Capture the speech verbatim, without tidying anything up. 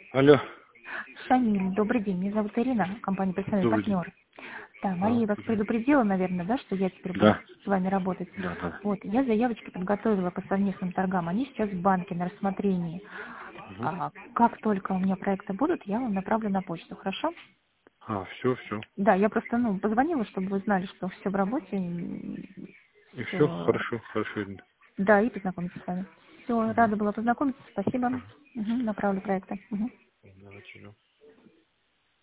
Алло. Шамиль, добрый день. Меня зовут Ирина, компания «Персональный Добрый день. партнер». Да, А, Мария вас предупредила, наверное, да, что я теперь буду да. с вами работать. Да, да. Вот, я заявочки подготовила по совместным торгам. Они сейчас в банке на рассмотрении. Угу. А, как только у меня проекты будут, я вам направлю на почту, хорошо? А, все, все. Да, я просто, ну, позвонила, чтобы вы знали, что все в работе. И все, Все. хорошо, хорошо, Ирина. Да, и познакомиться с вами. Все, Угу. рада была познакомиться. Спасибо. Ага. Угу, направлю проекты. Угу. Давайте, ждем.